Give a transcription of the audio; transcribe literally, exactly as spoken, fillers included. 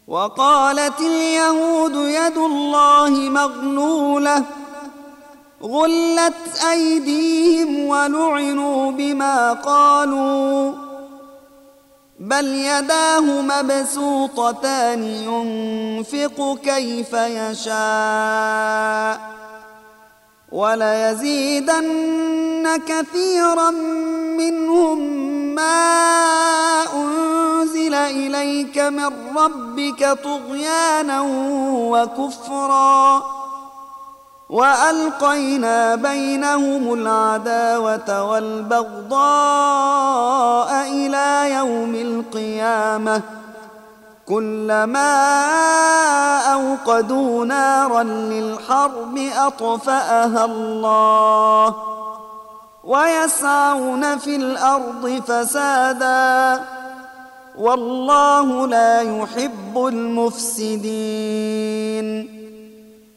وقالت اليهود يد الله مغلولة غلت أيديهم ولعنوا بما قالوا بل يداه مبسوطتان ينفق كيف يشاء وليزيدن كثيرا منهم ما أنزل إليك من ربك طغيانا وكفرا وألقينا بينهم العداوة والبغضاء إلى يوم القيامة كلما أوقدوا نارا للحرب أطفأها الله ويسعون في الأرض فسادا والله لا يحب المفسدين